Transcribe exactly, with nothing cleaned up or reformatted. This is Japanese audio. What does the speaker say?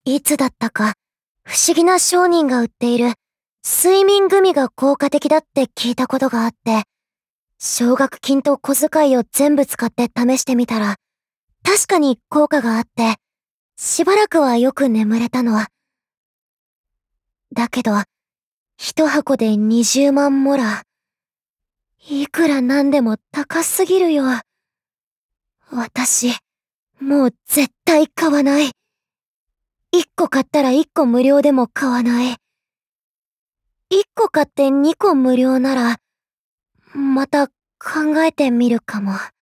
いつだったか、不思議な商人が売っている睡眠グミが効果的だって聞いたことがあって、奨学金と小遣いを全部使って試してみたら、確かに効果があって、しばらくはよく眠れたの。だけど、一箱でにじゅうまんモラ。いくらなんでも高すぎるよ。私、もう絶対買わない。一個買ったら一個無料でも買わない。一個買って二個無料なら、また考えてみるかも。